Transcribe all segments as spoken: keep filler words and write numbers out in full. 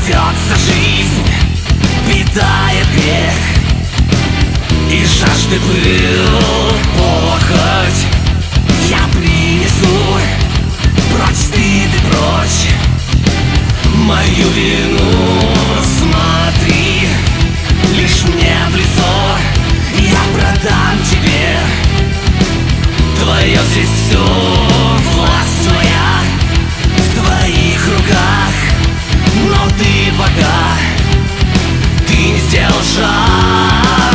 Крадется жизнь, питает грех, и жажды пыл похоть. Я принесу прочь стыд и прочь мою вину. Смотри лишь мне в лицо, я продам тебе твое здесь все. Власть моя в твоих руках, но ты пока ты не сделал шаг.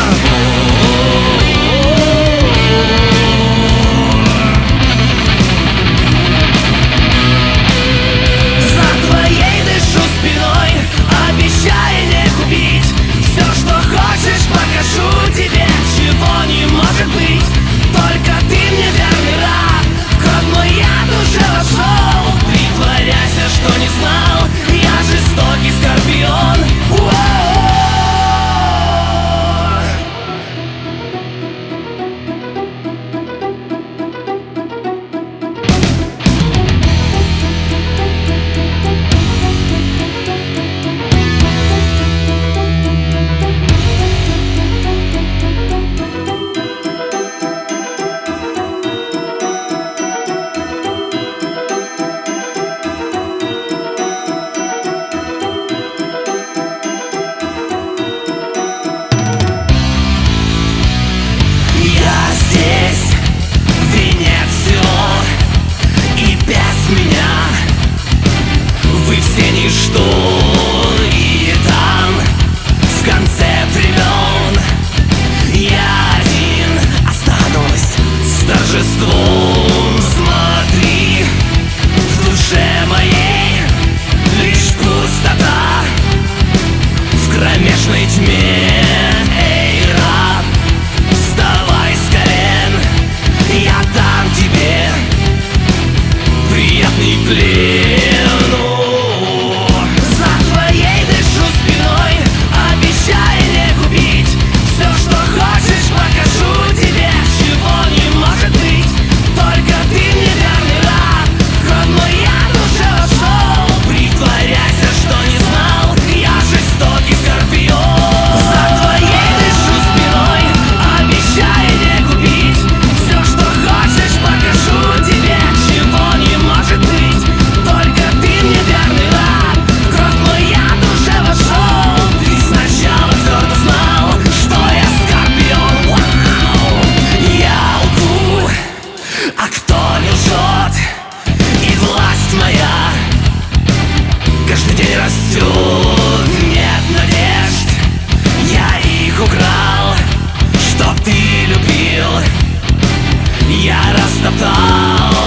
За твоей дышу спиной, обещай не губить. Все, что хочешь, покажу тебе, чего не может быть. Только ты мне верный раб, кровь моя душа вошел. Притворяйся, что не знал, я жестокий скорпион. Ничто, и там, в конце времен, я один останусь с торжеством. Смотри, в душе моей лишь пустота, в кромешной тьме. Эй, раб, вставай с колен, я дам тебе приятный плен. Каждый день растет, нет надежд, я их украл, чтоб ты любил, я растоптал.